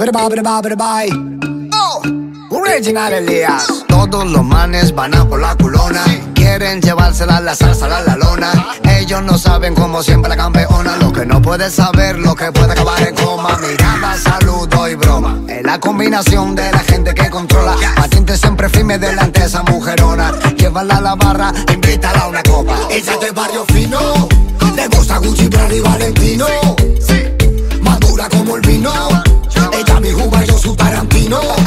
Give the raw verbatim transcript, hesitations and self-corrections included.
Oh, Original Elías. Todos los manes van a por la culona. Quieren llevársela la salsa a la lona. Ellos no saben cómo siempre la campeona. Lo que no puede saber, lo que puede acabar en coma. Mirada, saludo y broma. Es la combinación de la gente que controla. Paciente siempre firme delante de esa mujerona. Llévala a la barra, invítala a una copa. Ella es de barrio fino, le gusta Gucci, Prada y Valentino. Madura como el vino. Ella mi Juba, yo su Tarantino.